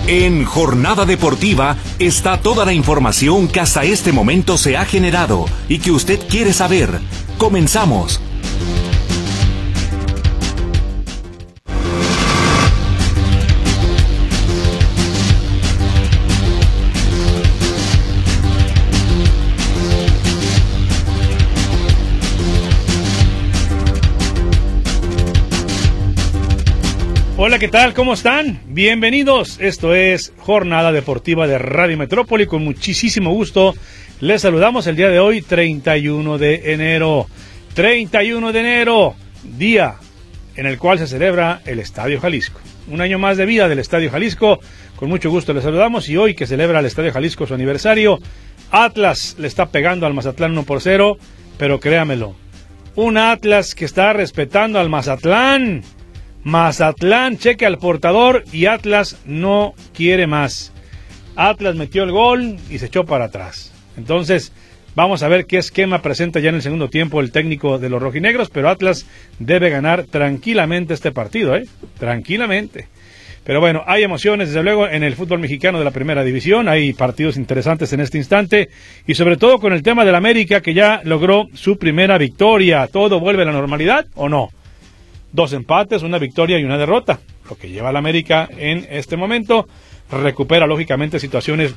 En Jornada Deportiva está toda la información que hasta este momento se ha generado y que usted quiere saber. Comenzamos. Hola, ¿qué tal? ¿Cómo están? Bienvenidos. Esto es Jornada Deportiva de Radio Metrópoli. Con muchísimo gusto les saludamos el día de hoy, 31 de enero. 31 de enero, día en el cual se celebra el Estadio Jalisco. Un año más de vida del Estadio Jalisco. Con mucho gusto les saludamos y hoy que celebra el Estadio Jalisco su aniversario, Atlas le está pegando al Mazatlán 1-0, pero créamelo, un Atlas que está respetando al Mazatlán. Mazatlán cheque al portador y Atlas no quiere más. Atlas metió el gol y se echó para atrás. Entonces, vamos a ver qué esquema presenta ya en el segundo tiempo el técnico de los rojinegros, pero Atlas debe ganar tranquilamente este partido, tranquilamente. Pero bueno, hay emociones desde luego en el fútbol mexicano de la primera división, hay partidos interesantes en este instante y sobre todo con el tema del América que ya logró su primera victoria. ¿Todo vuelve a la normalidad o no? 2 empates, una victoria y una derrota, lo que lleva al América en este momento. Recupera lógicamente situaciones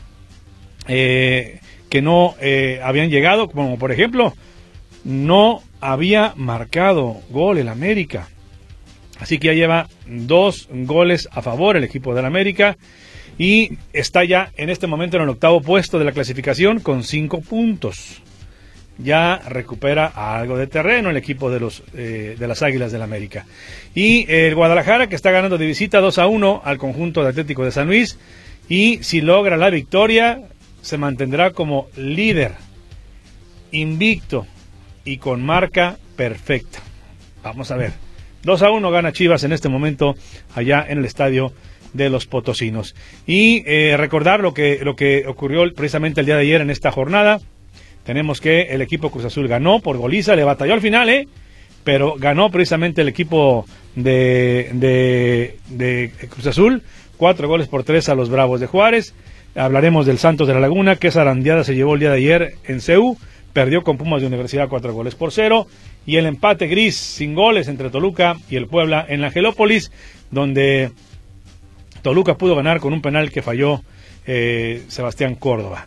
que no habían llegado, como por ejemplo, no había marcado gol el América. Así que ya lleva 2 goles a favor el equipo del América y está ya en este momento en el 8º puesto de la clasificación con 5 puntos. Ya recupera algo de terreno el equipo de las Águilas del América. Y el Guadalajara, que está ganando de visita 2-1 al conjunto de Atlético de San Luis, y si logra la victoria, se mantendrá como líder, invicto y con marca perfecta. Vamos a ver. 2-1 gana Chivas en este momento allá en el estadio de los Potosinos. Y recordar lo que ocurrió precisamente el día de ayer en esta jornada. Tenemos que el equipo Cruz Azul ganó por goliza, le batalló al final, pero ganó precisamente el equipo de Cruz Azul, 4-3 a los Bravos de Juárez. Hablaremos del Santos de la Laguna, que zarandeada se llevó el día de ayer en CU, perdió con Pumas de Universidad 4-0, y el empate gris sin goles entre Toluca y el Puebla en la Angelópolis, donde Toluca pudo ganar con un penal que falló Sebastián Córdoba.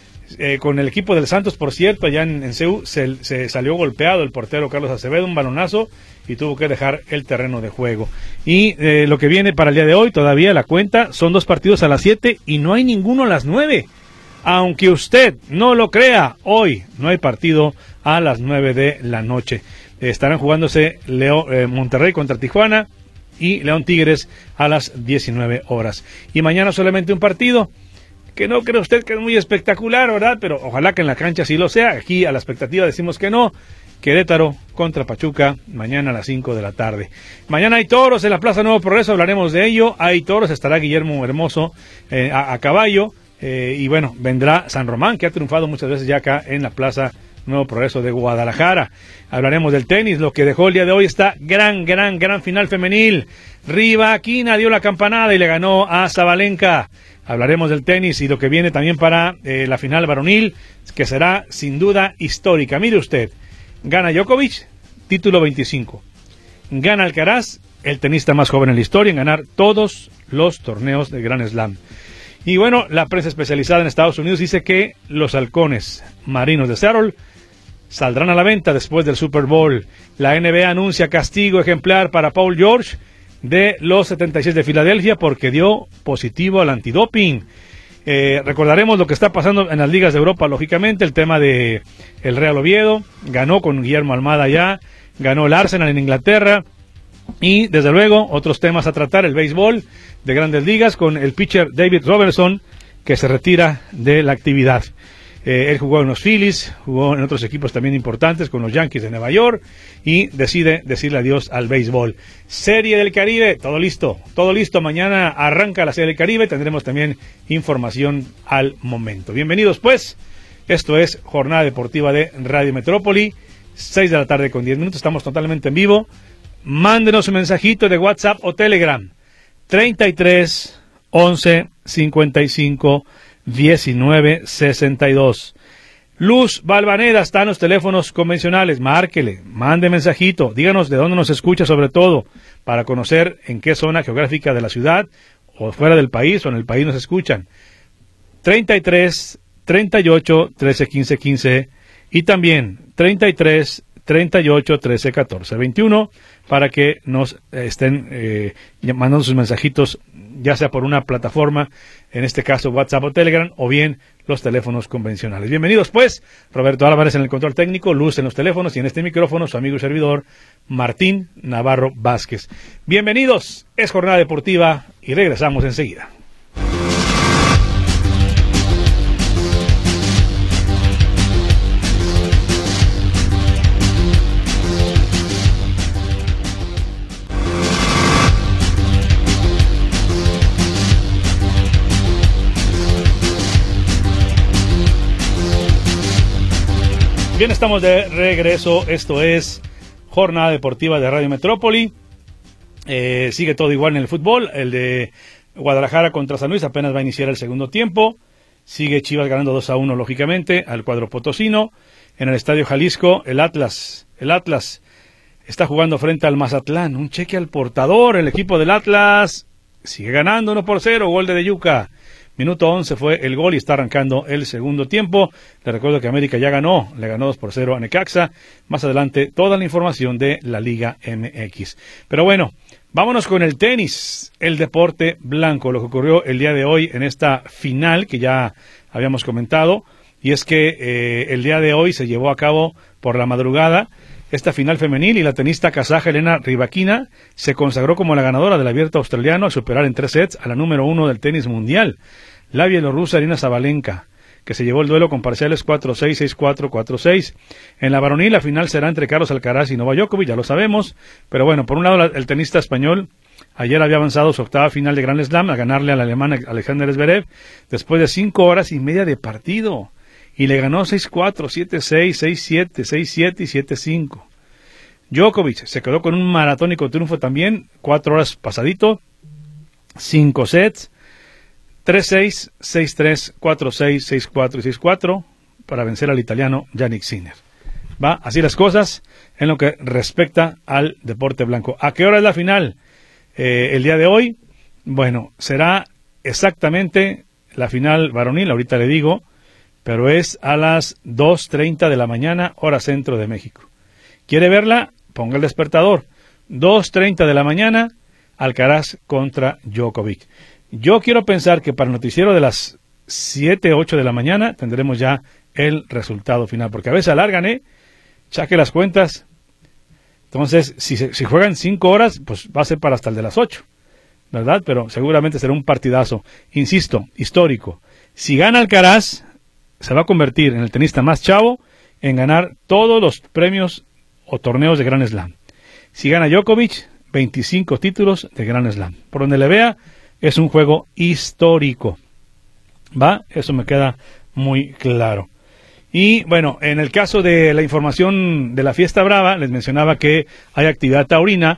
Con el equipo del Santos, por cierto, allá en CU se salió golpeado el portero Carlos Acevedo, un balonazo, y tuvo que dejar el terreno de juego. Y lo que viene para el día de hoy, todavía la cuenta, son 2 partidos a las 7 y no hay ninguno a las 9. Aunque usted no lo crea, hoy no hay partido a las 9 de la noche. Estarán jugándose Monterrey contra Tijuana y León Tigres a las 19 horas. Y mañana solamente un partido, que no cree usted que es muy espectacular, ¿verdad? Pero ojalá que en la cancha sí lo sea. Aquí a la expectativa decimos que no. Querétaro contra Pachuca, mañana a las 5 de la tarde. Mañana hay toros en la Plaza Nuevo Progreso, hablaremos de ello. Hay toros, estará Guillermo Hermoso a caballo. Y bueno, vendrá San Román, que ha triunfado muchas veces ya acá en la Plaza Nuevo Progreso de Guadalajara. Hablaremos del tenis, lo que dejó el día de hoy esta gran final femenil. Rivaquina dio la campanada y le ganó a Zabalenka. Hablaremos del tenis y lo que viene también para la final varonil, que será sin duda histórica. Mire usted, gana Djokovic, título 25. Gana Alcaraz, el tenista más joven en la historia, en ganar todos los torneos de Grand Slam. Y bueno, la prensa especializada en Estados Unidos dice que los halcones marinos de Seattle saldrán a la venta después del Super Bowl. La NBA anuncia castigo ejemplar para Paul George de los 76 de Filadelfia porque dio positivo al antidoping. Recordaremos lo que está pasando en las ligas de Europa, lógicamente, el tema de el Real Oviedo, ganó con Guillermo Almada ya, ganó el Arsenal en Inglaterra, y desde luego otros temas a tratar, el béisbol de Grandes Ligas con el pitcher David Robertson, que se retira de la actividad. Él jugó en los Phillies, jugó en otros equipos también importantes, con los Yankees de Nueva York, y decide decirle adiós al béisbol. Serie del Caribe, todo listo. Mañana arranca la Serie del Caribe, tendremos también información al momento. Bienvenidos pues, esto es Jornada Deportiva de Radio Metrópoli, 6 de la tarde con 10 minutos, estamos totalmente en vivo. Mándenos un mensajito de WhatsApp o Telegram, 33 11 55 19 62. Luz Valvaneda está en los teléfonos convencionales. Márquele, mande mensajito, díganos de dónde nos escucha, sobre todo para conocer en qué zona geográfica de la ciudad o fuera del país o en el país nos escuchan. 33 38 13 15 15 y también 33 38 13 14 21 para que nos estén mandando sus mensajitos, ya sea por una plataforma, en este caso WhatsApp o Telegram, o bien los teléfonos convencionales. Bienvenidos pues, Roberto Álvarez en el control técnico, Luz en los teléfonos y en este micrófono su amigo y servidor Martín Navarro Vázquez. Bienvenidos, es Jornada Deportiva y regresamos enseguida. Bien, estamos de regreso. Esto es Jornada Deportiva de Radio Metrópoli. Sigue todo igual en el fútbol. El de Guadalajara contra San Luis apenas va a iniciar el segundo tiempo. Sigue Chivas ganando 2-1, lógicamente, al cuadro potosino. En el Estadio Jalisco, el Atlas está jugando frente al Mazatlán. Un cheque al portador. El equipo del Atlas sigue ganando 1-0. Gol de Yuca. Minuto 11 fue el gol y está arrancando el segundo tiempo. Le recuerdo que América ya ganó, le ganó 2-0 a Necaxa. Más adelante toda la información de la Liga MX. Pero bueno, vámonos con el tenis, el deporte blanco, lo que ocurrió el día de hoy en esta final que ya habíamos comentado. Y es que el día de hoy se llevó a cabo por la madrugada esta final femenil y la tenista kazaja Elena Rybakina se consagró como la ganadora del Abierto australiano al superar en 3 sets a la número 1 del tenis mundial, la bielorrusa Aryna Sabalenka, que se llevó el duelo con parciales 4-6, 6-4, 4-6. En la varonil la final será entre Carlos Alcaraz y Novak Djokovic, ya lo sabemos, pero bueno, por un lado el tenista español ayer había avanzado su octava final de Grand Slam a ganarle al alemán Alexander Zverev después de 5 horas y media de partido. Y le ganó 6-4, 7-6, 6-7, 6-7 y 7-5. Djokovic se quedó con un maratónico triunfo también, 4 horas pasadito, 5 sets, 3-6, 6-3, 4-6, 6-4 y 6-4 para vencer al italiano Jannik Sinner. Va así las cosas en lo que respecta al deporte blanco. ¿A qué hora es la final? El día de hoy, bueno, será exactamente la final varonil, ahorita le digo, pero es a las 2:30 de la mañana, hora centro de México. ¿Quiere verla? Ponga el despertador. 2:30 de la mañana, Alcaraz contra Djokovic. Yo quiero pensar que para el noticiero de las 7, 8 de la mañana tendremos ya el resultado final, porque a veces alargan, saque las cuentas. Entonces, si juegan 5 horas, pues va a ser para hasta el de las 8, ¿verdad? Pero seguramente será un partidazo, insisto, histórico. Si gana Alcaraz, se va a convertir en el tenista más chavo en ganar todos los premios o torneos de Grand Slam. Si gana Djokovic, 25 títulos de Grand Slam. Por donde le vea, es un juego histórico. ¿Va? Eso me queda muy claro. Y bueno, en el caso de la información de la Fiesta Brava, les mencionaba que hay actividad taurina.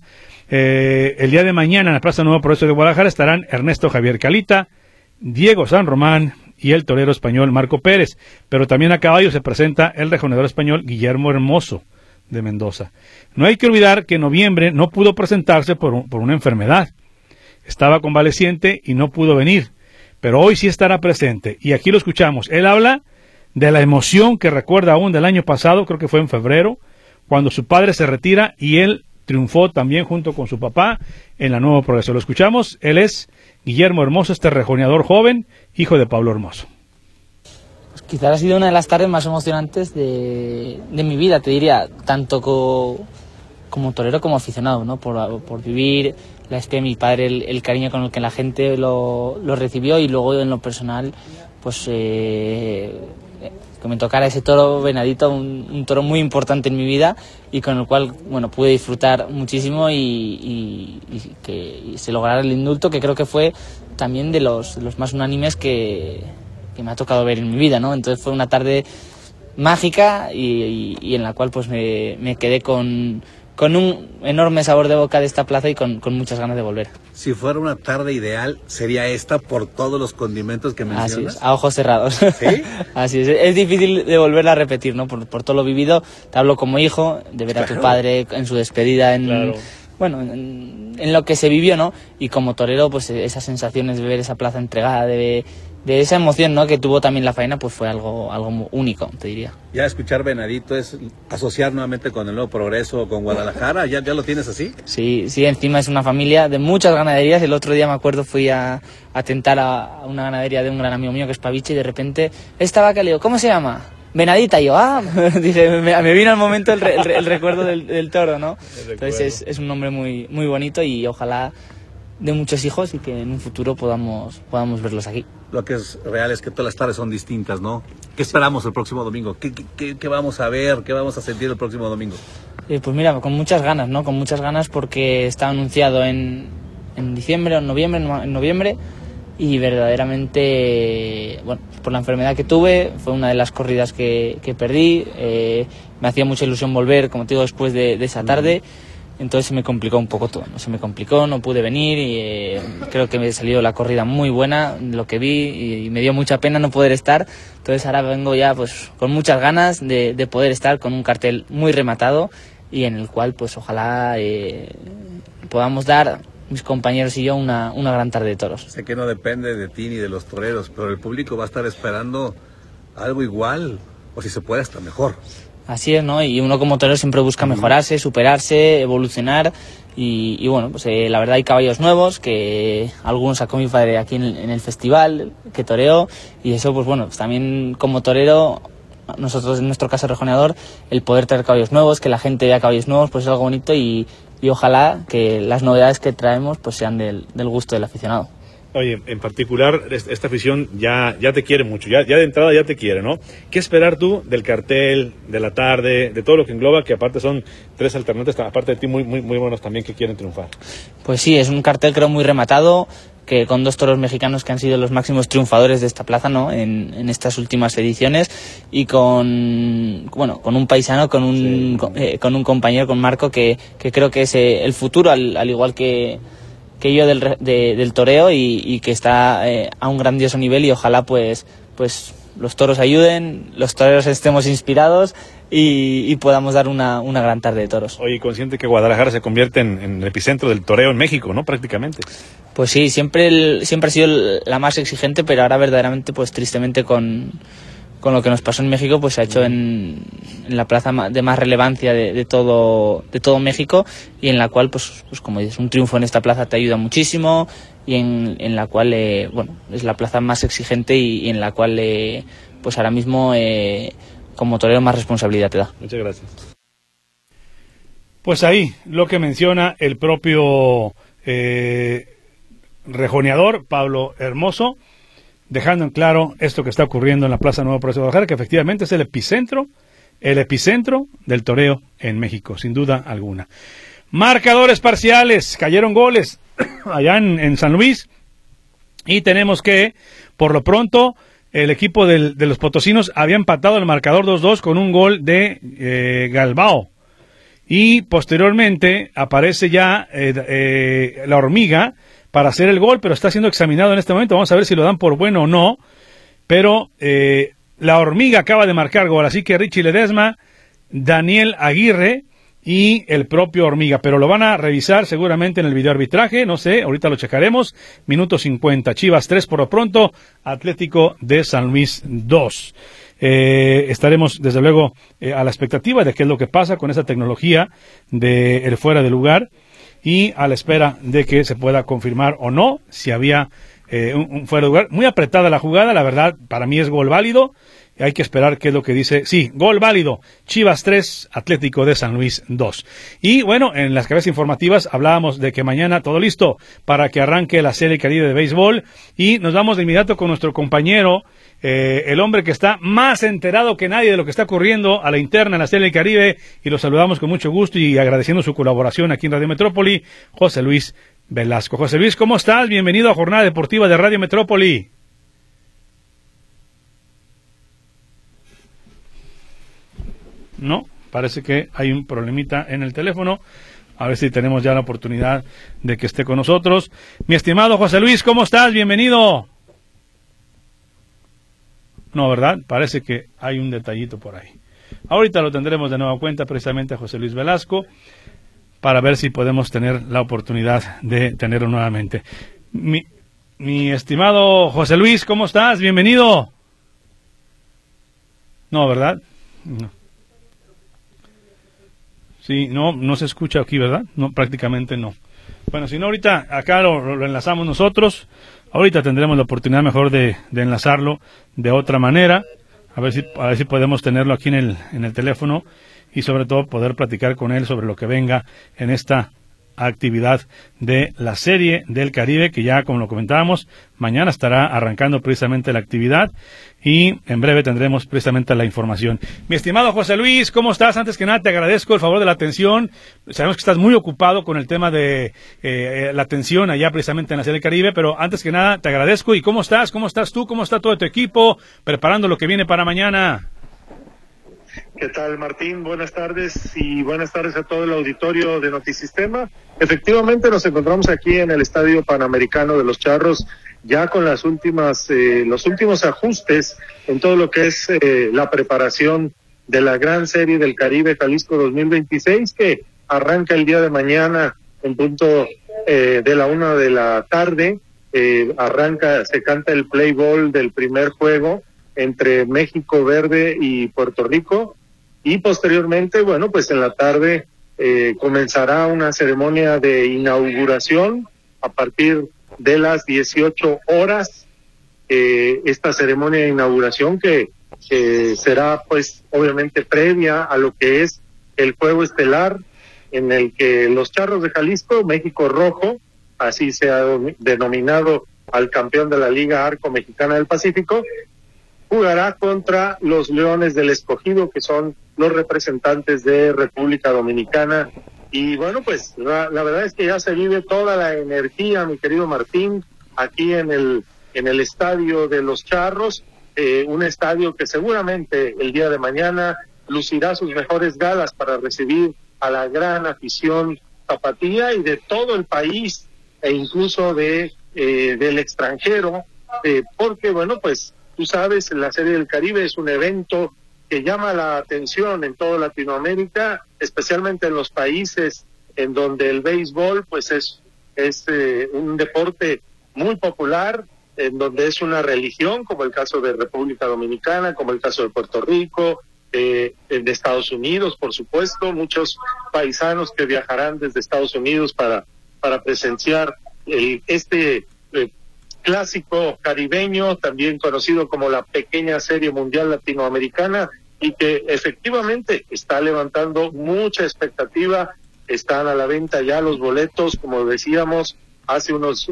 El día de mañana en la Plaza Nuevo Progreso de Guadalajara estarán Ernesto Javier Calita, Diego San Román y el torero español Marco Pérez. Pero también a caballo se presenta el rejoneador español Guillermo Hermoso de Mendoza. No hay que olvidar que en noviembre no pudo presentarse por una enfermedad. Estaba convaleciente y no pudo venir, pero hoy sí estará presente. Y aquí lo escuchamos. Él habla de la emoción que recuerda aún del año pasado, creo que fue en febrero, cuando su padre se retira y él triunfó también junto con su papá en la Nuevo Progreso. Lo escuchamos. Él es Guillermo Hermoso, este rejoneador joven, hijo de Pablo Hermoso. Quizás ha sido una de las tardes más emocionantes de mi vida, te diría, tanto como torero como aficionado, ¿no? Por vivir la espía de mi padre, el cariño con el que la gente lo recibió, y luego en lo personal, pues que me tocara ese toro venadito, un toro muy importante en mi vida y con el cual, bueno, pude disfrutar muchísimo y que se lograra el indulto, que creo que fue también de los más unánimes que me ha tocado ver en mi vida, ¿no? Entonces fue una tarde mágica y en la cual pues me quedé con con un enorme sabor de boca de esta plaza y con muchas ganas de volver. Si fuera una tarde ideal, sería esta por todos los condimentos que mencionas. Así es, a ojos cerrados. ¿Sí? Así es difícil de volverla a repetir, ¿no? Por todo lo vivido, te hablo como hijo, de ver a tu padre en su despedida, en lo que se vivió, ¿no? Y como torero, pues esas sensaciones de ver esa plaza entregada, de esa emoción, ¿no?, que tuvo también la faena, pues fue algo único, te diría. Ya escuchar Venadito es asociar nuevamente con el Nuevo Progreso, con Guadalajara, ¿ya lo tienes así? Sí, encima es una familia de muchas ganaderías. El otro día me acuerdo fui a tentar a una ganadería de un gran amigo mío que es Paviche, y de repente, esta vaca, le digo, ¿cómo se llama? Venadita. Y yo, dice, me vino al momento el recuerdo del toro, ¿no? Entonces es un nombre muy, muy bonito, y ojalá de muchos hijos y que en un futuro podamos verlos aquí. Lo que es real es que todas las tardes son distintas, ¿no? ¿Qué esperamos el próximo domingo? ¿Qué vamos a ver? ¿Qué vamos a sentir el próximo domingo? Pues mira, con muchas ganas, ¿no? Con muchas ganas, porque está anunciado en diciembre o en noviembre, y verdaderamente, bueno, por la enfermedad que tuve, fue una de las corridas que perdí. Me hacía mucha ilusión volver, como te digo, después de esa tarde. Entonces se me complicó un poco todo, ¿no? No pude venir, y creo que me salió la corrida muy buena, lo que vi, y me dio mucha pena no poder estar. Entonces ahora vengo ya pues con muchas ganas de poder estar con un cartel muy rematado, y en el cual pues ojalá podamos dar, mis compañeros y yo, una gran tarde de toros. Sé que no depende de ti ni de los toreros, pero el público va a estar esperando algo igual, o si se puede hasta mejor. Así es, ¿no? Y uno como torero siempre busca mejorarse, superarse, evolucionar, y bueno, pues la verdad hay caballos nuevos, que algunos sacó mi padre aquí en el festival, que toreó, y eso pues bueno, pues también como torero, nosotros en nuestro caso rejoneador, el poder traer caballos nuevos, que la gente vea caballos nuevos, pues es algo bonito, y ojalá que las novedades que traemos pues sean del gusto del aficionado. Oye, en particular, esta afición ya te quiere mucho, ya de entrada ya te quiere, ¿no? ¿Qué esperar tú del cartel, de la tarde, de todo lo que engloba, que aparte son 3 alternantes, aparte de ti, muy, muy, muy buenos también, que quieren triunfar? Pues sí, es un cartel creo muy rematado, que con 2 toros mexicanos que han sido los máximos triunfadores de esta plaza, ¿no?, en estas últimas ediciones, y con un paisano, con un compañero, con Marco, que creo que es el futuro, al igual que yo del toreo, y que está a un grandioso nivel, y ojalá pues los toros ayuden, los toreros estemos inspirados, y podamos dar una gran tarde de toros. Oye, consciente que Guadalajara se convierte en el epicentro del toreo en México, ¿no?, prácticamente. Pues sí, siempre ha sido la más exigente, pero ahora verdaderamente, pues tristemente, con lo que nos pasó en México, pues se ha hecho en la plaza de más relevancia de todo México, y en la cual pues como dices, un triunfo en esta plaza te ayuda muchísimo, y en la cual es la plaza más exigente, y en la cual pues ahora mismo como torero más responsabilidad te da. Muchas gracias. Pues ahí lo que menciona el propio rejoneador Pablo Hermoso, dejando en claro esto que está ocurriendo en la Plaza Nuevo Progreso de Guadalajara, que efectivamente es el epicentro del toreo en México, sin duda alguna. Marcadores parciales, cayeron goles allá en San Luis, y tenemos que, por lo pronto, el equipo de los potosinos había empatado el marcador 2-2 con un gol de Galbao, y posteriormente aparece ya la Hormiga para hacer el gol, pero está siendo examinado en este momento. Vamos a ver si lo dan por bueno o no, pero la Hormiga acaba de marcar gol, así que Richie Ledesma, Daniel Aguirre y el propio Hormiga, pero lo van a revisar seguramente en el videoarbitraje, no sé, ahorita lo checaremos. Minuto 50, Chivas 3 por lo pronto, Atlético de San Luis 2. Estaremos desde luego a la expectativa de qué es lo que pasa con esa tecnología de el fuera de lugar, y a la espera de que se pueda confirmar o no si había un fuera de lugar. Muy apretada la jugada, la verdad, para mí es gol válido. Hay que esperar qué es lo que dice. Sí, gol válido. Chivas 3, Atlético de San Luis 2. Y bueno, en las cabezas informativas hablábamos de que mañana todo listo para que arranque la Serie Caribe de béisbol. Y nos vamos de inmediato con nuestro compañero, el hombre que está más enterado que nadie de lo que está ocurriendo a la interna en la Serie Caribe. Y lo saludamos con mucho gusto y agradeciendo su colaboración aquí en Radio Metrópoli, José Luis Velasco. José Luis, ¿cómo estás? Bienvenido a Jornada Deportiva de Radio Metrópoli. No, parece que hay un problemita en el teléfono. A ver si tenemos ya la oportunidad de que esté con nosotros. Mi estimado José Luis, ¿cómo estás? Bienvenido. No, ¿verdad? Parece que hay un detallito por ahí. Ahorita lo tendremos de nueva cuenta precisamente a José Luis Velasco para ver si podemos tener la oportunidad de tenerlo nuevamente. Mi estimado José Luis, ¿cómo estás? Bienvenido. No, ¿verdad? No. Sí, no se escucha aquí, ¿verdad? No, prácticamente no. Bueno, si no, ahorita acá lo enlazamos nosotros. Ahorita tendremos la oportunidad mejor de enlazarlo de otra manera. A ver si podemos tenerlo aquí en el teléfono y sobre todo poder platicar con él sobre lo que venga en esta actividad de la Serie del Caribe, que ya, como lo comentábamos, mañana estará arrancando precisamente la actividad y en breve tendremos precisamente la información. Mi estimado José Luis, ¿cómo estás? Antes que nada te agradezco el favor de la atención. Sabemos que estás muy ocupado con el tema de la atención allá precisamente en la Serie del Caribe, pero antes que nada te agradezco. ¿Y cómo estás? ¿Cómo estás tú? ¿Cómo está todo tu equipo preparando lo que viene para mañana? ¿Qué tal, Martín? Buenas tardes y buenas tardes a todo el auditorio de Notisistema. Efectivamente, nos encontramos aquí en el Estadio Panamericano de Los Charros, ya con los últimos ajustes en todo lo que es la preparación de la Gran Serie del Caribe Jalisco 2026, que arranca el día de mañana en punto de la 1 de la tarde. Se canta el play ball del primer juego entre México Verde y Puerto Rico, y posteriormente, bueno, pues en la tarde comenzará una ceremonia de inauguración a partir de las 18 horas, esta ceremonia de inauguración que será pues obviamente previa a lo que es el juego estelar, en el que los Charros de Jalisco, México Rojo, así se ha denominado al campeón de la Liga Arco Mexicana del Pacífico, jugará contra los Leones del Escogido, que son los representantes de República Dominicana. Y bueno, pues la verdad es que ya se vive toda la energía, mi querido Martín, aquí en el estadio de los Charros, un estadio que seguramente el día de mañana lucirá sus mejores galas para recibir a la gran afición tapatía y de todo el país e incluso del extranjero, porque bueno, pues tú sabes, la Serie del Caribe es un evento que llama la atención en toda Latinoamérica, especialmente en los países en donde el béisbol pues es un deporte muy popular, en donde es una religión, como el caso de República Dominicana, como el caso de Puerto Rico, de Estados Unidos, por supuesto, muchos paisanos que viajarán desde Estados Unidos para presenciar este clásico caribeño, también conocido como la pequeña Serie Mundial Latinoamericana, y que efectivamente está levantando mucha expectativa. Están a la venta ya los boletos, como decíamos hace unos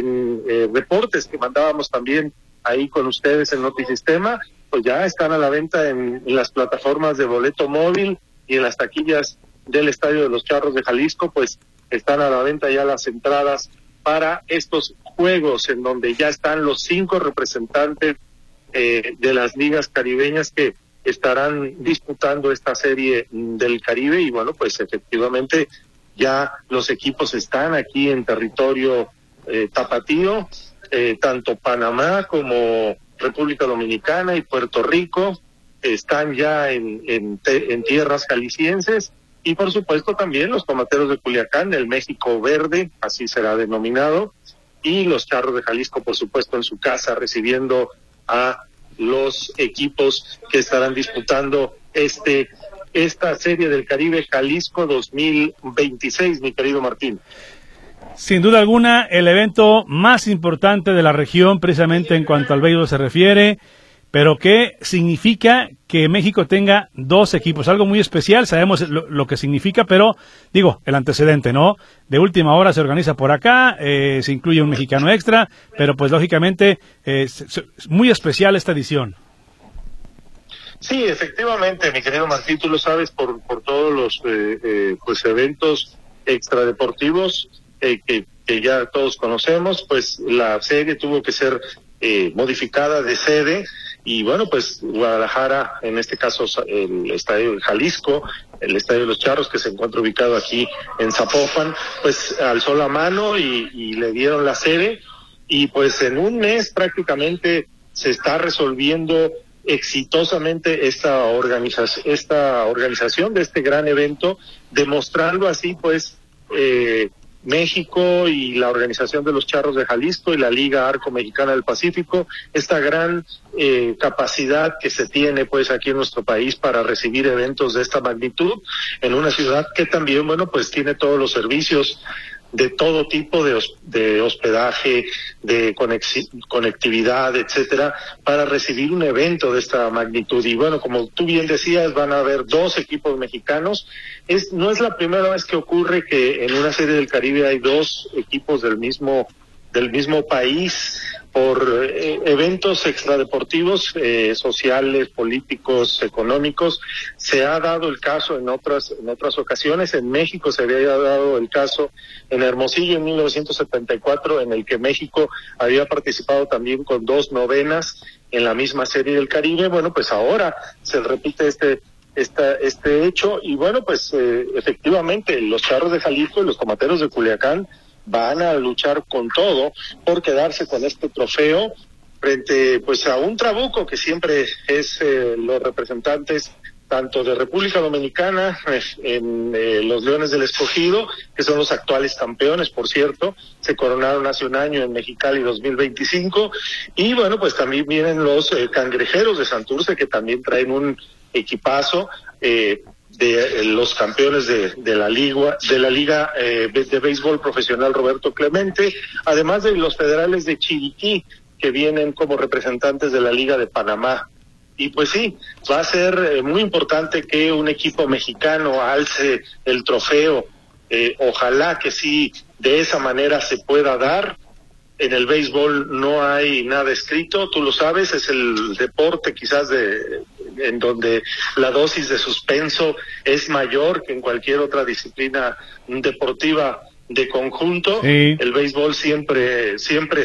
reportes que mandábamos también ahí con ustedes en Notisistema, pues ya están a la venta en las plataformas de boleto móvil y en las taquillas del Estadio de los Charros de Jalisco, pues están a la venta ya las entradas para estos juegos en donde ya están los 5 representantes de las ligas caribeñas que estarán disputando esta Serie del Caribe. Y bueno, pues efectivamente ya los equipos están aquí en territorio tapatío, tanto Panamá como República Dominicana y Puerto Rico están ya en tierras jaliscienses. Y por supuesto también los tomateros de Culiacán, el México Verde, así será denominado, y los Charros de Jalisco, por supuesto, en su casa, recibiendo a los equipos que estarán disputando esta Serie del Caribe Jalisco 2026, mi querido Martín. Sin duda alguna, el evento más importante de la región, precisamente en cuanto al béisbol se refiere. Pero ¿qué significa que México tenga 2 equipos? Algo muy especial, sabemos lo que significa, pero digo, el antecedente, ¿no? De última hora se organiza por acá, se incluye un mexicano extra, pero pues lógicamente es muy especial esta edición. Sí, efectivamente, mi querido Martín, tú lo sabes por todos los pues eventos extradeportivos que ya todos conocemos, pues la serie tuvo que ser modificada de sede. y bueno, pues Guadalajara, en este caso el Estadio de Jalisco, el Estadio de los Charros, que se encuentra ubicado aquí en Zapopan, pues alzó la mano y le dieron la sede, y pues en un mes prácticamente se está resolviendo exitosamente esta organización de este gran evento, demostrando así pues México y la Organización de los Charros de Jalisco y la Liga Arco Mexicana del Pacífico, esta gran capacidad que se tiene pues aquí en nuestro país para recibir eventos de esta magnitud en una ciudad que también, bueno, pues tiene todos los servicios de todo tipo de hospedaje, de conectividad, etcétera, para recibir un evento de esta magnitud. Y bueno, como tú bien decías, van a haber 2 equipos mexicanos. No es la primera vez que ocurre que en una Serie del Caribe hay 2 equipos del mismo país por eventos extradeportivos, sociales, políticos, económicos. Se ha dado el caso en otras ocasiones. En México se había dado el caso en Hermosillo en 1974, en el que México había participado también con 2 novenas en la misma Serie del Caribe. Bueno, pues ahora se repite este hecho, y bueno, pues efectivamente los Charros de Jalisco y los Tomateros de Culiacán van a luchar con todo por quedarse con este trofeo frente pues a un trabuco que siempre es los representantes tanto de República Dominicana, en los Leones del Escogido, que son los actuales campeones, por cierto, se coronaron hace un año en Mexicali 2025, y bueno, pues también vienen los Cangrejeros de Santurce, que también traen un equipazo, de los campeones de la liga de béisbol profesional Roberto Clemente, además de los Federales de Chiriquí, que vienen como representantes de la Liga de Panamá. Y pues sí, va a ser muy importante que un equipo mexicano alce el trofeo. Ojalá que sí, de esa manera se pueda dar. En el béisbol no hay nada escrito, tú lo sabes, es el deporte quizás en donde la dosis de suspenso es mayor que en cualquier otra disciplina deportiva de conjunto. Sí. El béisbol siempre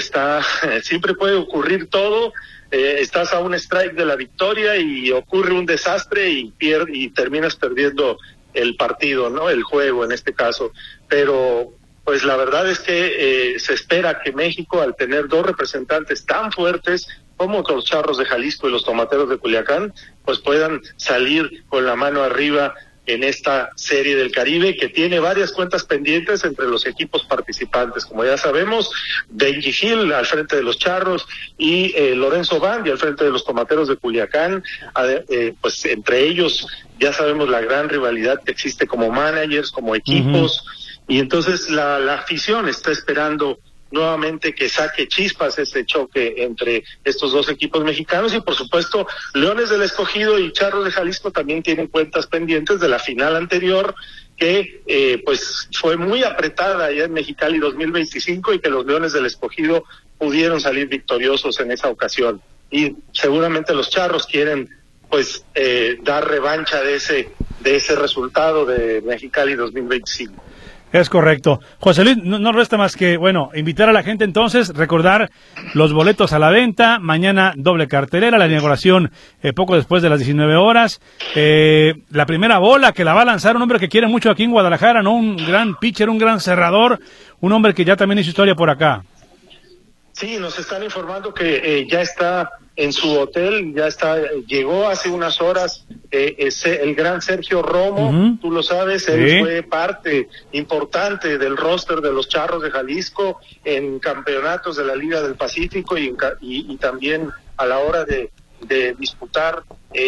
puede ocurrir todo. Estás a un strike de la victoria y ocurre un desastre y terminas perdiendo el partido, ¿no? El juego en este caso. Pero pues la verdad es que se espera que México, al tener 2 representantes tan fuertes como los Charros de Jalisco y los Tomateros de Culiacán, pues puedan salir con la mano arriba en esta Serie del Caribe, que tiene varias cuentas pendientes entre los equipos participantes. Como ya sabemos, Benji Hill al frente de los Charros y Lorenzo Bandi al frente de los Tomateros de Culiacán, pues entre ellos ya sabemos la gran rivalidad que existe como managers, como equipos. Y entonces la afición está esperando nuevamente que saque chispas este choque entre estos 2 equipos mexicanos, y por supuesto Leones del Escogido y Charros de Jalisco también tienen cuentas pendientes de la final anterior, que pues fue muy apretada allá en Mexicali 2025, y que los Leones del Escogido pudieron salir victoriosos en esa ocasión, y seguramente los Charros quieren pues dar revancha de ese resultado de Mexicali 2025. Es correcto. José Luis, no resta más que, bueno, invitar a la gente entonces, recordar los boletos a la venta, mañana doble cartelera, la inauguración poco después de las 19 horas, la primera bola que la va a lanzar un hombre que quiere mucho aquí en Guadalajara, ¿no? Un gran pitcher, un gran cerrador, un hombre que ya también hizo historia por acá. Sí, nos están informando que ya está en su hotel, llegó hace unas horas el gran Sergio Romo, tú lo sabes, él fue parte importante del roster de los Charros de Jalisco en campeonatos de la Liga del Pacífico y también a la hora de disputar,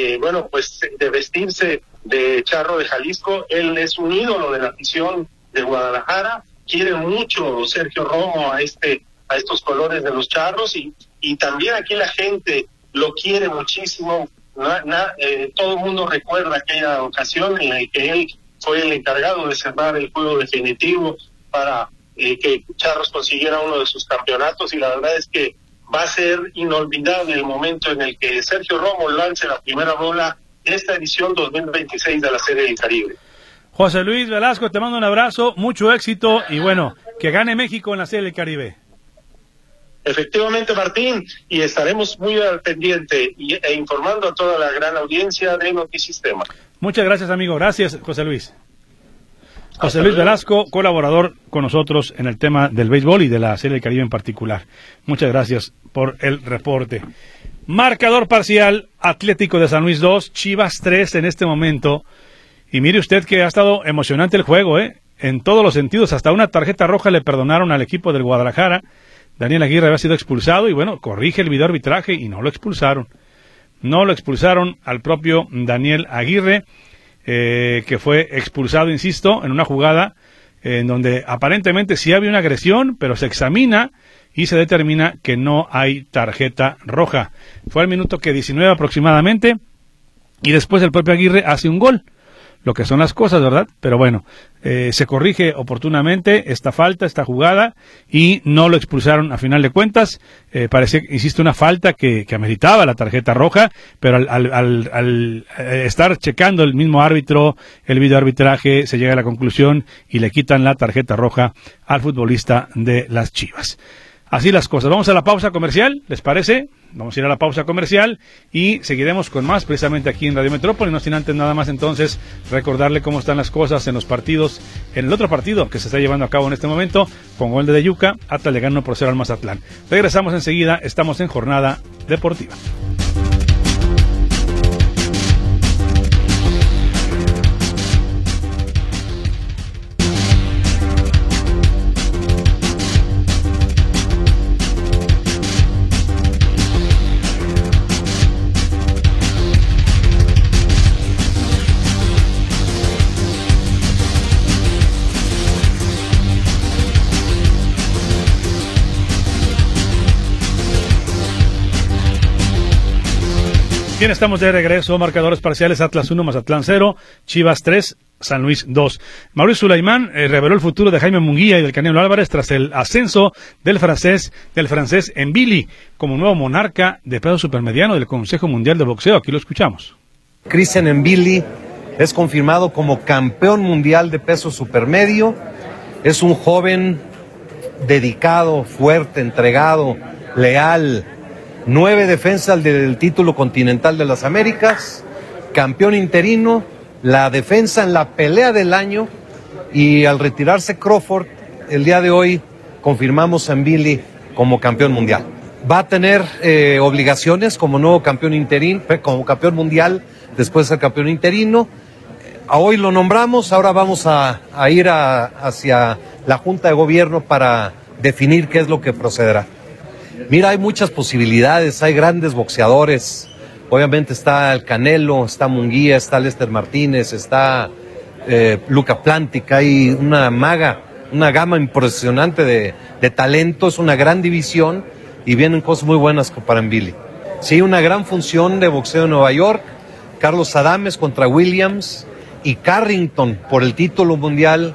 de vestirse de Charro de Jalisco. Él es un ídolo de la afición de Guadalajara, quiere mucho Sergio Romo a estos colores de los Charros, y también aquí la gente lo quiere muchísimo. Todo el mundo recuerda aquella ocasión en la que él fue el encargado de cerrar el juego definitivo para que Charros consiguiera uno de sus campeonatos, y la verdad es que va a ser inolvidable el momento en el que Sergio Romo lance la primera bola de esta edición 2026 de la Serie del Caribe. José Luis Velasco, te mando un abrazo, mucho éxito, y bueno, que gane México en la Serie del Caribe. Efectivamente, Martín, y estaremos muy al pendiente e informando a toda la gran audiencia de Notisistema. Muchas gracias, amigo. Gracias, José Luis. José Luis Velasco, colaborador con nosotros en el tema del béisbol y de la Serie del Caribe en particular. Muchas gracias por el reporte. Marcador parcial, Atlético de San Luis 2, Chivas 3 en este momento. Y mire usted que ha estado emocionante el juego, en todos los sentidos. Hasta una tarjeta roja le perdonaron al equipo del Guadalajara. Daniel Aguirre había sido expulsado y bueno, corrige el video arbitraje y no lo expulsaron. No lo expulsaron al propio Daniel Aguirre, que fue expulsado, insisto, en una jugada en donde aparentemente sí había una agresión, pero se examina y se determina que no hay tarjeta roja. Fue al minuto que 19 aproximadamente y después el propio Aguirre hace un gol. Lo que son las cosas, ¿verdad? Pero bueno, se corrige oportunamente esta falta, esta jugada, y no lo expulsaron a final de cuentas. Parecía, insisto, una falta que ameritaba la tarjeta roja, pero al estar checando el mismo árbitro, el videoarbitraje, se llega a la conclusión y le quitan la tarjeta roja al futbolista de las Chivas. Así las cosas. Vamos a la pausa comercial, ¿les parece? Vamos a ir a la pausa comercial y seguiremos con más precisamente aquí en Radio Metrópoli. No sin antes nada más entonces recordarle cómo están las cosas en los partidos, en el otro partido que se está llevando a cabo en este momento, con gol de Yuca, Atlas le gana 1-0 al Mazatlán. Regresamos enseguida, estamos en Jornada Deportiva. Bien, estamos de regreso. Marcadores parciales: Atlas 1, Mazatlán 0, Chivas 3, San Luis 2. Mauricio Sulaimán reveló el futuro de Jaime Munguía y del Canelo Álvarez tras el ascenso del francés Mbili como nuevo monarca de peso supermediano del Consejo Mundial de Boxeo. Aquí lo escuchamos. Christian Mbili es confirmado como campeón mundial de peso supermedio. Es un joven dedicado, fuerte, entregado, leal. 9 defensas del título continental de las Américas, campeón interino, la defensa en la pelea del año, y al retirarse Crawford, el día de hoy confirmamos a Mbili como campeón mundial. Va a tener obligaciones como nuevo campeón interino, como campeón mundial, después de ser campeón interino. Hoy lo nombramos, ahora vamos a ir hacia la Junta de Gobierno para definir qué es lo que procederá. Mira, hay muchas posibilidades, hay grandes boxeadores, obviamente está el Canelo, está Munguía, está Lester Martínez, está Luca Plantic, hay una gama impresionante de talento, es una gran división y vienen cosas muy buenas para Mbili. Sí, una gran función de boxeo en Nueva York, Carlos Adames contra Williams y Carrington por el título mundial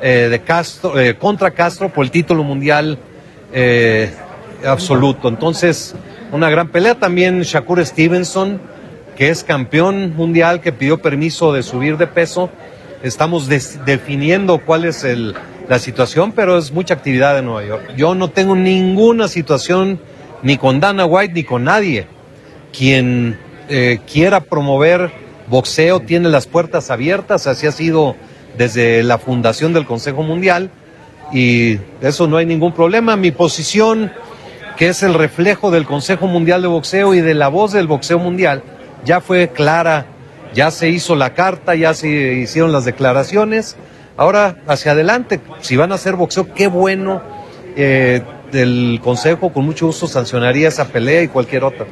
contra Castro por el título mundial absoluto. Entonces, una gran pelea. También Shakur Stevenson, que es campeón mundial, que pidió permiso de subir de peso. Estamos definiendo cuál es la situación, pero es mucha actividad en Nueva York. Yo no tengo ninguna situación ni con Dana White ni con nadie. Quien quiera promover boxeo tiene las puertas abiertas, así ha sido desde la fundación del Consejo Mundial, y eso no hay ningún problema. Mi posición, que es el reflejo del Consejo Mundial de Boxeo y de la voz del boxeo mundial, ya fue clara, ya se hizo la carta, ya se hicieron las declaraciones. Ahora, hacia adelante, si van a hacer boxeo, qué bueno. Del Consejo, con mucho gusto, sancionaría esa pelea y cualquier otra.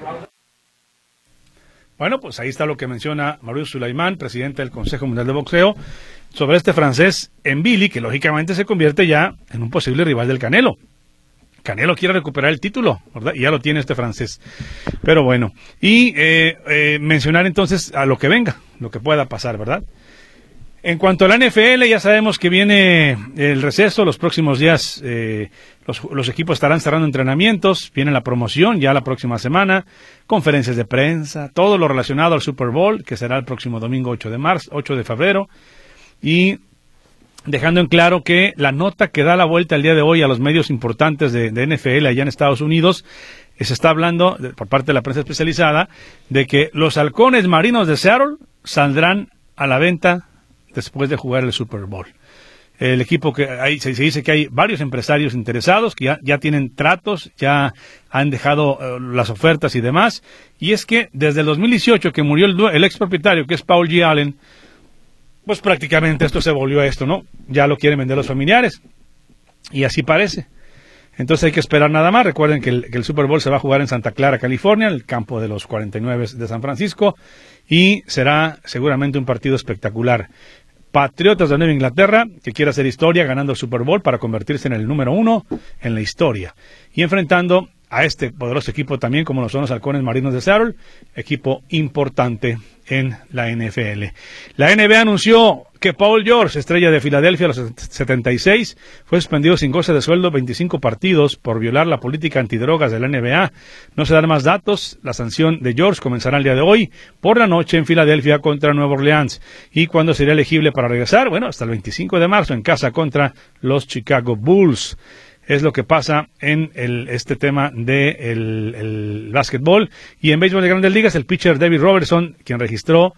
Bueno, pues ahí está lo que menciona Mauricio Sulaimán, presidente del Consejo Mundial de Boxeo, sobre este francés Mbili, que lógicamente se convierte ya en un posible rival del Canelo. Canelo quiere recuperar el título, ¿verdad? Y ya lo tiene este francés. Pero bueno, y mencionar entonces a lo que venga, lo que pueda pasar, ¿verdad? En cuanto a la NFL, ya sabemos que viene el receso, los próximos días los equipos estarán cerrando entrenamientos, viene la promoción ya la próxima semana, conferencias de prensa, todo lo relacionado al Super Bowl, que será el próximo domingo 8 de febrero, y dejando en claro que la nota que da la vuelta el día de hoy a los medios importantes de NFL allá en Estados Unidos, se está hablando, por parte de la prensa especializada, de que los halcones marinos de Seattle saldrán a la venta después de jugar el Super Bowl. El equipo que hay, se dice que hay varios empresarios interesados que ya tienen tratos, ya han dejado las ofertas y demás. Y es que desde el 2018 que murió el ex propietario, que es Paul G. Allen, pues prácticamente esto se volvió a esto, ¿no? Ya lo quieren vender los familiares. Y así parece. Entonces hay que esperar nada más. Recuerden que el Super Bowl se va a jugar en Santa Clara, California, el campo de los 49 de San Francisco. Y será seguramente un partido espectacular. Patriotas de Nueva Inglaterra, que quiere hacer historia ganando el Super Bowl para convertirse en el número 1 en la historia. Y enfrentando a este poderoso equipo también, como lo son los halcones marinos de Seattle, equipo importante en la NFL. La NBA anunció que Paul George, estrella de Filadelfia a los 76, fue suspendido sin goce de sueldo 25 partidos por violar la política antidrogas de la NBA. No se dan más datos. La sanción de George comenzará el día de hoy por la noche en Filadelfia contra Nueva Orleans. ¿Y cuándo sería elegible para regresar? Bueno, hasta el 25 de marzo en casa contra los Chicago Bulls. Es lo que pasa en este tema del básquetbol. Y en béisbol de Grandes Ligas, el pitcher David Robertson, quien registró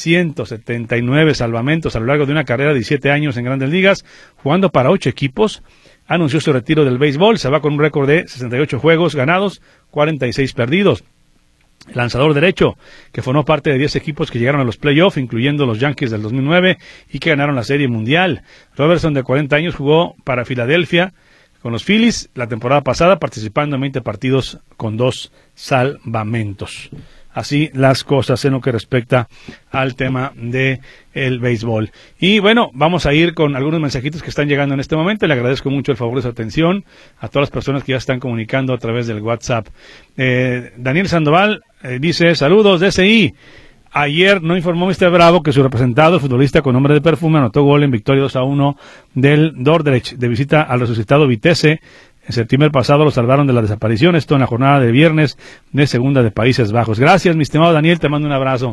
179 salvamentos a lo largo de una carrera de 17 años en Grandes Ligas, jugando para 8 equipos, anunció su retiro del béisbol. Se va con un récord de 68 juegos ganados, 46 perdidos. El lanzador derecho, que formó parte de 10 equipos que llegaron a los playoffs, incluyendo los Yankees del 2009 y que ganaron la Serie Mundial. Robertson, de 40 años, jugó para Filadelfia con los Phillies la temporada pasada, participando en 20 partidos con 2 salvamentos. Así las cosas en lo que respecta al tema de el béisbol. Y bueno, vamos a ir con algunos mensajitos que están llegando en este momento. Le agradezco mucho el favor de su atención a todas las personas que ya están comunicando a través del WhatsApp. Daniel Sandoval dice: saludos DCI. Ayer no informó Mr. Bravo que su representado, el futbolista con nombre de Perfume, anotó gol en victoria 2-1 del Dordrecht de visita al resucitado Vitesse. En septiembre pasado lo salvaron de la desaparición, esto en la jornada de viernes de segunda de Países Bajos. Gracias, mi estimado Daniel, te mando un abrazo.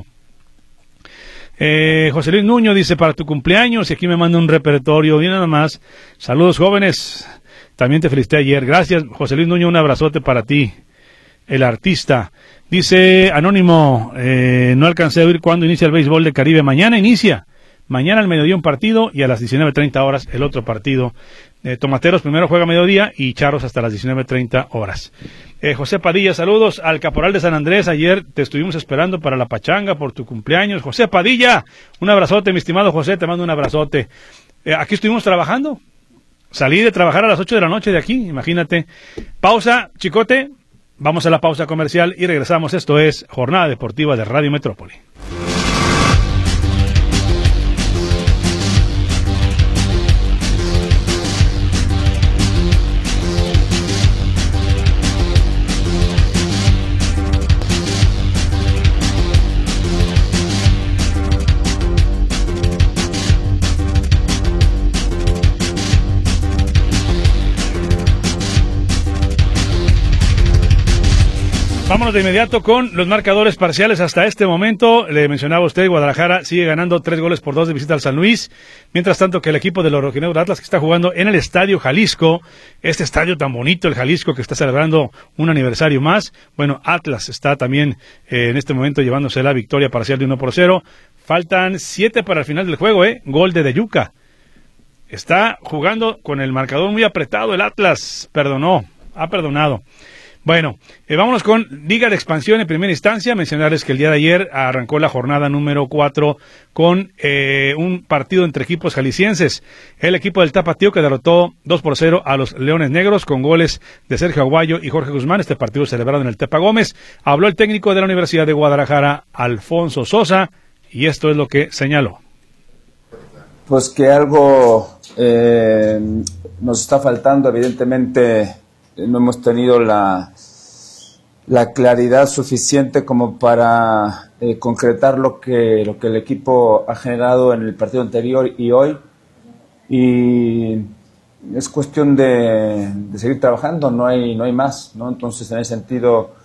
José Luis Nuño dice: para tu cumpleaños, y aquí me manda un repertorio, y nada más. Saludos, jóvenes. También te felicité ayer. Gracias, José Luis Nuño, un abrazote para ti, el artista. Dice Anónimo: no alcancé a oír cuándo inicia el béisbol de Caribe. Mañana inicia. Mañana al mediodía un partido y a las 19:30 horas el otro partido. Tomateros primero juega a mediodía y Charros hasta las 19:30 horas. José Padilla, saludos al Caporal de San Andrés. Ayer te estuvimos esperando para la pachanga por tu cumpleaños. José Padilla, un abrazote, mi estimado José, te mando un abrazote. Aquí estuvimos trabajando. Salí de trabajar a las 8 de la noche de aquí, imagínate. Pausa, Chicote. Vamos a la pausa comercial y regresamos. Esto es Jornada Deportiva de Radio Metrópoli. Vámonos de inmediato con los marcadores parciales hasta este momento. Le mencionaba a usted, Guadalajara sigue ganando 3-2 de visita al San Luis. Mientras tanto que el equipo de los rojinegros de Atlas, que está jugando en el Estadio Jalisco, este estadio tan bonito, el Jalisco, que está celebrando un aniversario más. Bueno, Atlas está también en este momento llevándose la victoria parcial de 1-0. Faltan 7 para el final del juego, gol de Yuca. Está jugando con el marcador muy apretado el Atlas. Ha perdonado. Bueno, vámonos con Liga de Expansión en primera instancia. Mencionarles que el día de ayer arrancó la jornada número 4 con un partido entre equipos jaliscienses. El equipo del Tapatío, que derrotó 2-0 a los Leones Negros con goles de Sergio Aguayo y Jorge Guzmán. Este partido celebrado en el Tepa Gómez. Habló el técnico de la Universidad de Guadalajara, Alfonso Sosa, y esto es lo que señaló. Pues que algo nos está faltando, evidentemente. No hemos tenido la claridad suficiente como para concretar lo que el equipo ha generado en el partido anterior y hoy. Y es cuestión de seguir trabajando, no hay más, ¿no? Entonces, en ese sentido,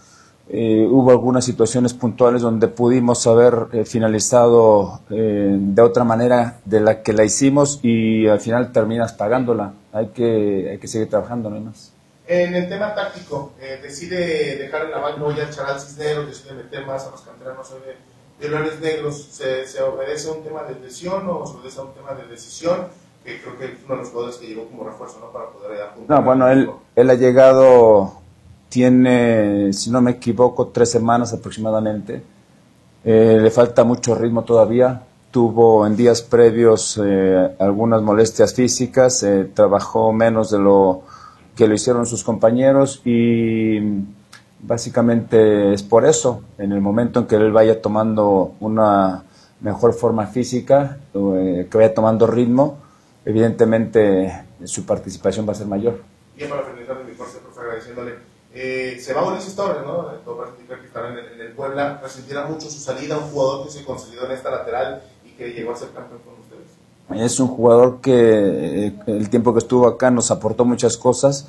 hubo algunas situaciones puntuales donde pudimos haber finalizado de otra manera de la que la hicimos y al final terminas pagándola. Hay que seguir trabajando, no hay más. En el tema táctico, decide dejar en la banca hoy a Charal Cisneros, decide meter más a los canteranos de Leones Negros. ¿Se obedece a un tema de lesión o se obedece a un tema de decisión? Que creo que es uno de los jugadores que llegó como refuerzo, ¿no? Para poder apuntar. No, bueno, él ha llegado, tiene, si no me equivoco, 3 semanas aproximadamente. Le falta mucho ritmo todavía. Tuvo en días previos algunas molestias físicas, trabajó menos de lo que lo hicieron sus compañeros y básicamente es por eso. En el momento en que él vaya tomando una mejor forma física, que vaya tomando ritmo, evidentemente su participación va a ser mayor. Bien, para finalizar de mi corte, profe, agradeciéndole. Se va Ulises Torres, ¿no? Todo parece que estará en el Puebla. Resentirá mucho su salida, un jugador que se consolidó en esta lateral y que llegó a ser campeón con ustedes. Es un jugador que el tiempo que estuvo acá nos aportó muchas cosas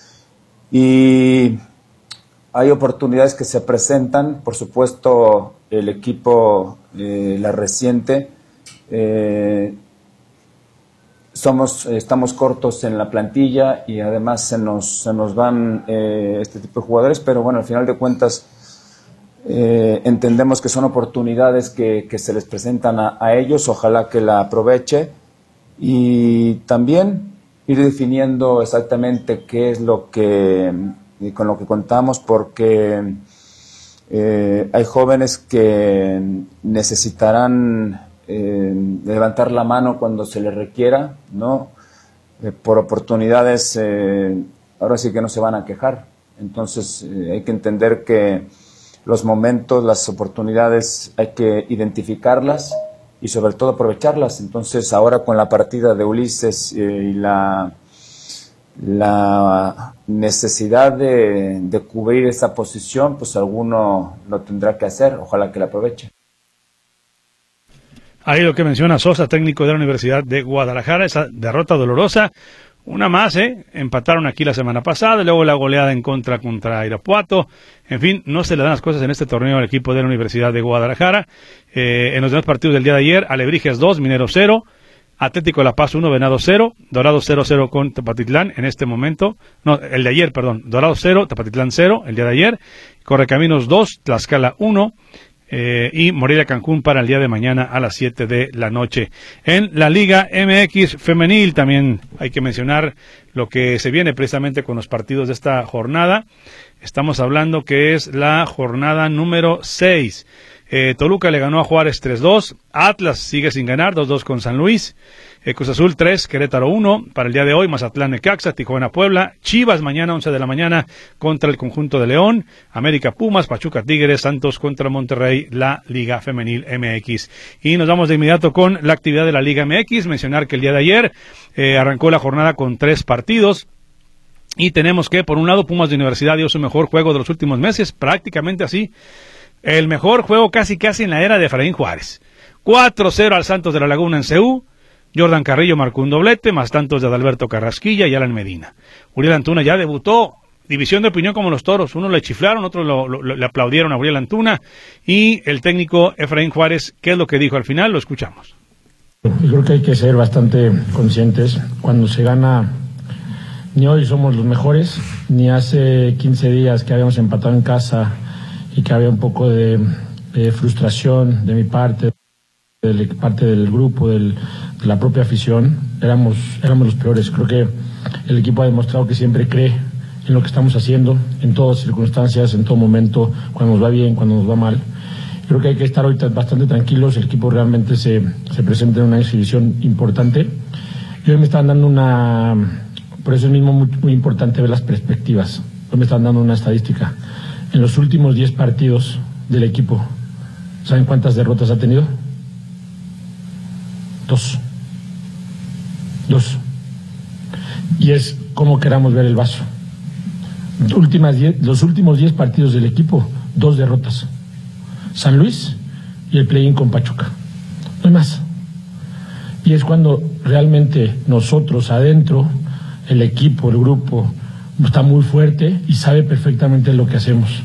y hay oportunidades que se presentan. Por supuesto, el equipo la resiente. Estamos cortos en la plantilla y además se nos van este tipo de jugadores, pero bueno, al final de cuentas entendemos que son oportunidades que se les presentan a ellos, ojalá que la aproveche y también ir definiendo exactamente qué es lo que con lo que contamos, porque hay jóvenes que necesitarán levantar la mano cuando se les requiera, ¿no? Por oportunidades, ahora sí que no se van a quejar. Entonces hay que entender que los momentos, las oportunidades hay que identificarlas y sobre todo aprovecharlas. Entonces ahora con la partida de Ulises y la necesidad de cubrir esa posición, pues alguno lo tendrá que hacer, ojalá que la aproveche. Ahí lo que menciona Sosa, técnico de la Universidad de Guadalajara, esa derrota dolorosa, una más, empataron aquí la semana pasada, y luego la goleada en contra Irapuato, en fin, no se le dan las cosas en este torneo al equipo de la Universidad de Guadalajara. En los demás partidos del día de ayer, Alebrijes 2, Mineros 0, Atlético de La Paz 1, Venado 0, Dorados 0-0 con Tepatitlán en este momento, no, el de ayer, perdón, Dorados 0, Tepatitlán 0, el día de ayer, Correcaminos 2, Tlaxcala 1, y Morelia Cancún para el día de mañana a las 7 de la noche. En la Liga MX femenil también hay que mencionar lo que se viene precisamente con los partidos de esta jornada. Estamos hablando que es la jornada número 6. Toluca le ganó a Juárez 3-2, Atlas sigue sin ganar, 2-2 con San Luis, Cruz Azul 3, Querétaro 1, para el día de hoy, Mazatlán Necaxa, Tijuana Puebla, Chivas mañana 11 de la mañana contra el conjunto de León, América Pumas, Pachuca Tigres, Santos contra Monterrey, la Liga Femenil MX. Y nos vamos de inmediato con la actividad de la Liga MX, mencionar que el día de ayer arrancó la jornada con 3 partidos. Y tenemos que, por un lado, Pumas de Universidad dio su mejor juego de los últimos meses, prácticamente así. El mejor juego casi en la era de Efraín Juárez. 4-0 al Santos de la Laguna en CU. Jordan Carrillo marcó un doblete, más tantos de Adalberto Carrasquilla y Alan Medina. Uriel Antuna ya debutó. División de opinión como los toros. Unos le chiflaron, otros le aplaudieron a Uriel Antuna. Y el técnico Efraín Juárez, ¿qué es lo que dijo al final? Lo escuchamos. Yo creo que hay que ser bastante conscientes. Cuando se gana, ni hoy somos los mejores, ni hace 15 días que habíamos empatado en casa y que había un poco de frustración de mi parte, de parte del grupo, de la propia afición. Éramos los peores. Creo que el equipo ha demostrado que siempre cree en lo que estamos haciendo, en todas circunstancias, en todo momento, cuando nos va bien, cuando nos va mal. Creo que hay que estar ahorita bastante tranquilos. El equipo realmente se presenta en una exhibición importante. Y hoy me están dando por eso es mismo muy importante ver las perspectivas. Hoy me están dando una estadística. En los últimos 10 partidos del equipo, ¿saben cuántas derrotas ha tenido? 2. Y es como queramos ver el vaso. Los últimos 10 partidos del equipo, 2 derrotas. San Luis y el play-in con Pachuca. No hay más. Y es cuando realmente nosotros adentro, el equipo, el grupo, está muy fuerte y sabe perfectamente lo que hacemos.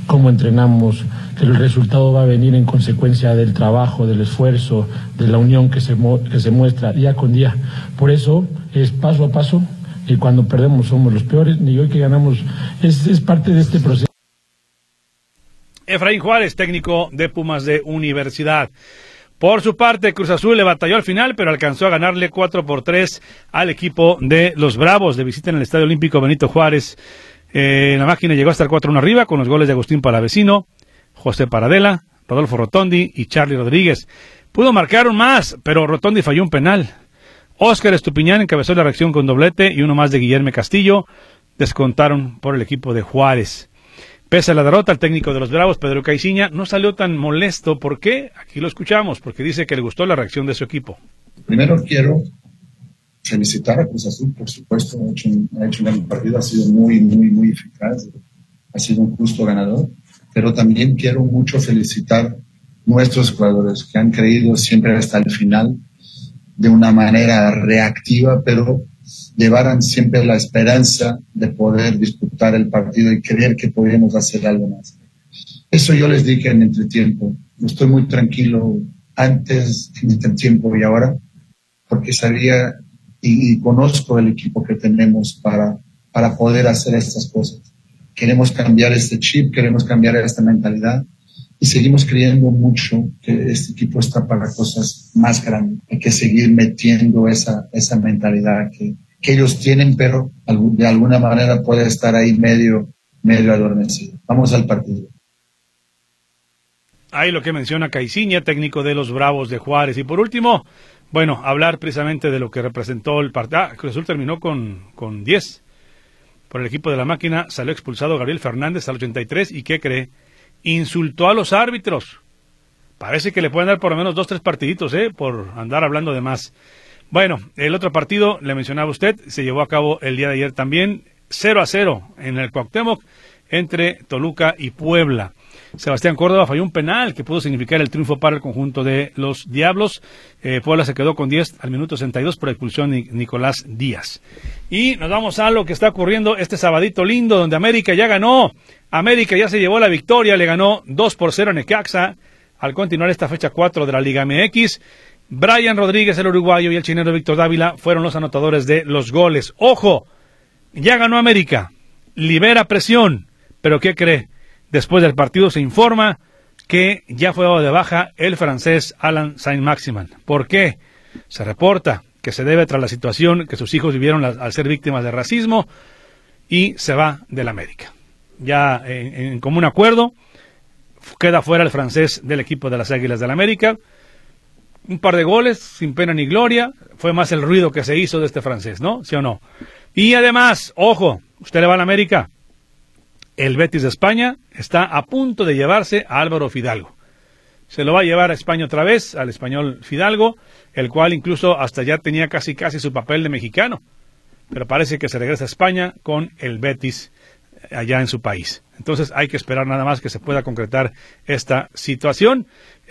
cómo entrenamos, que el resultado va a venir en consecuencia del trabajo, del esfuerzo, de la unión que se muestra día con día. Por eso es paso a paso, y cuando perdemos somos los peores, y hoy que ganamos es parte de este proceso. Efraín Juárez, técnico de Pumas de Universidad. Por su parte, Cruz Azul le batalló al final, pero alcanzó a ganarle 4-3 al equipo de los Bravos de visita en el Estadio Olímpico Benito Juárez. La máquina llegó hasta el 4-1 arriba con los goles de Agustín Palavecino, José Paradela, Rodolfo Rotondi y Charly Rodríguez. Pudo marcar un más, pero Rotondi falló un penal. Óscar Estupiñán encabezó la reacción con doblete y uno más de Guillermo Castillo. Descontaron por el equipo de Juárez. Pese a la derrota, el técnico de los Bravos, Pedro Caixinha, no salió tan molesto. ¿Por qué? Aquí lo escuchamos, porque dice que le gustó la reacción de su equipo. Primero quiero felicitar a Cruz Azul, por supuesto, ha hecho un gran partido, ha sido muy eficaz, ha sido un justo ganador, pero también quiero mucho felicitar a nuestros jugadores que han creído siempre hasta el final de una manera reactiva, pero llevaran siempre la esperanza de poder disputar el partido y creer que podíamos hacer algo más. Eso yo les dije en entretiempo. Estoy muy tranquilo antes, en entretiempo y ahora, porque sabía y conozco el equipo que tenemos para poder hacer estas cosas. Queremos cambiar este chip, queremos cambiar esta mentalidad y seguimos creyendo mucho que este equipo está para cosas más grandes. Hay que seguir metiendo esa mentalidad que ellos tienen, pero de alguna manera puede estar ahí medio adormecido. Vamos al partido. Ahí lo que menciona Caixinha, técnico de los Bravos de Juárez. Y por último, bueno, hablar precisamente de lo que representó el partido. Cruz Azul terminó con 10. Por el equipo de la máquina salió expulsado Gabriel Fernández al 83. ¿Y qué cree? Insultó a los árbitros. Parece que le pueden dar por lo menos 2-3 partiditos, por andar hablando de más. Bueno, el otro partido, le mencionaba usted, se llevó a cabo el día de ayer también, 0-0 en el Cuauhtémoc entre Toluca y Puebla. Sebastián Córdoba falló un penal que pudo significar el triunfo para el conjunto de los Diablos. Puebla se quedó con 10 al minuto 62 por expulsión de Nicolás Díaz. Y nos vamos a lo que está ocurriendo este sabadito lindo, donde América ya ganó. América ya se llevó la victoria, le ganó 2-0 a Necaxa al continuar esta fecha 4 de la Liga MX. Brian Rodríguez, el uruguayo, y el chileno Víctor Dávila fueron los anotadores de los goles. ¡Ojo! Ya ganó América. Libera presión. ¿Pero qué cree? Después del partido se informa que ya fue dado de baja el francés Alan Saint-Maximin. ¿Por qué? Se reporta que se debe tras la situación que sus hijos vivieron al ser víctimas de racismo y se va del América. Ya en común acuerdo queda fuera el francés del equipo de las Águilas del América. Un par de goles, sin pena ni gloria. Fue más el ruido que se hizo de este francés, ¿no? ¿Sí o no? Y además, ojo, usted le va a la América. El Betis de España está a punto de llevarse a Álvaro Fidalgo. Se lo va a llevar a España otra vez, al español Fidalgo, el cual incluso hasta ya tenía casi su papel de mexicano. Pero parece que se regresa a España con el Betis allá en su país. Entonces hay que esperar nada más que se pueda concretar esta situación.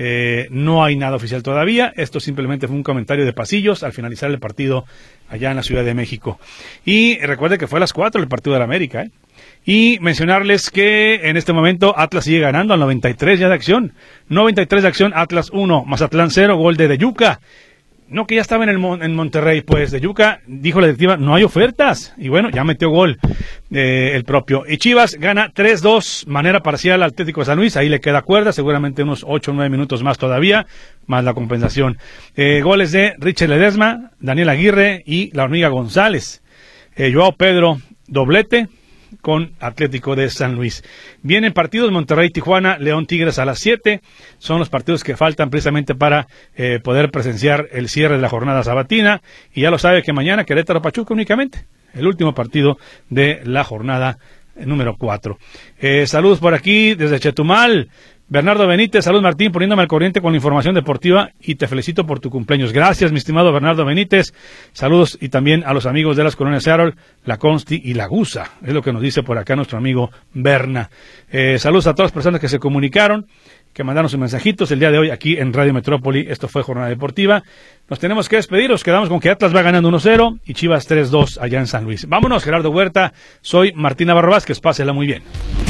No hay nada oficial todavía. Esto simplemente fue un comentario de pasillos al finalizar el partido allá en la Ciudad de México. Y recuerde que fue a las 4 el partido de la América, Y mencionarles que en este momento Atlas sigue ganando al 93 ya de acción. 93 de acción, Atlas 1, Mazatlán 0, gol de Yuca. No, que ya estaba en Monterrey, pues de Yuca dijo la directiva, no hay ofertas. Y bueno, ya metió gol el propio. Y Chivas gana 3-2, manera parcial al Atlético de San Luis. Ahí le queda cuerda, seguramente unos 8 o 9 minutos más todavía, más la compensación. Goles de Richard Ledesma, Daniel Aguirre y la Hormiga González. Joao Pedro, doblete con Atlético de San Luis. Vienen partidos Monterrey, Tijuana, León, Tigres a las 7. Son los partidos que faltan precisamente para poder presenciar el cierre de la jornada sabatina. Y ya lo sabe que mañana Querétaro Pachuca únicamente. El último partido de la jornada número 4. Saludos por aquí desde Chetumal. Bernardo Benítez, salud Martín, poniéndome al corriente con la información deportiva y te felicito por tu cumpleaños. Gracias, mi estimado Bernardo Benítez. Saludos y también a los amigos de las colonias Seattle, La Consti y La Gusa. Es lo que nos dice por acá nuestro amigo Berna. Saludos a todas las personas que se comunicaron, que mandaron sus mensajitos el día de hoy aquí en Radio Metrópoli. Esto fue Jornada Deportiva. Nos tenemos que despedir, nos quedamos con que Atlas va ganando 1-0 y Chivas 3-2 allá en San Luis. Vámonos, Gerardo Huerta. Soy Martín Navarro Vázquez, pásela muy bien.